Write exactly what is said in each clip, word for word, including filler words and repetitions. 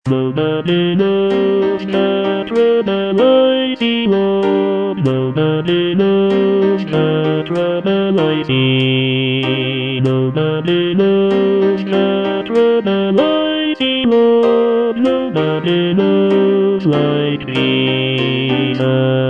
Nobody knows that we're the mighty Lord. Nobody knows that we're the mighty. Nobody knows that we're the mighty Lord. Nobody knows like Jesus.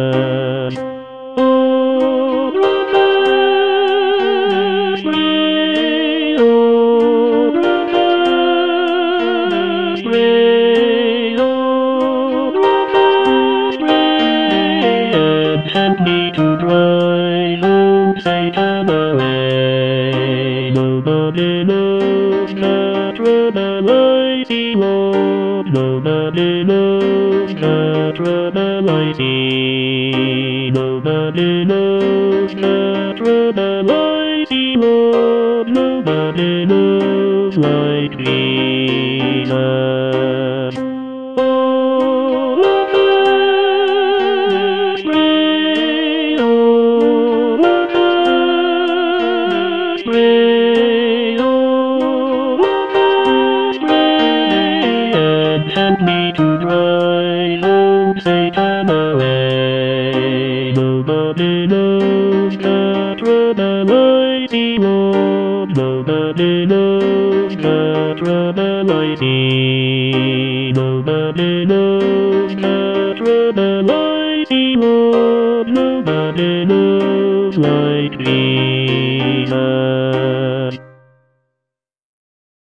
Oh, brothers, pray, oh, brothers, pray, oh, brothers, pray, and help me to drive home Satan away. Nobody knows that we're the mighty Lord. Nobody knows that we're the mighty. Nobody knows that we're the mighty Lord. Nobody knows like Jesus. Oh, brothers, pray, oh, brothers, pray, oh, brothers, pray, and help me to drive home Satan away. Nobody knows that we're the mighty Lord. Nobody knows that we're the mighty. Nobody knows that we're the mighty Lord. Nobody knows like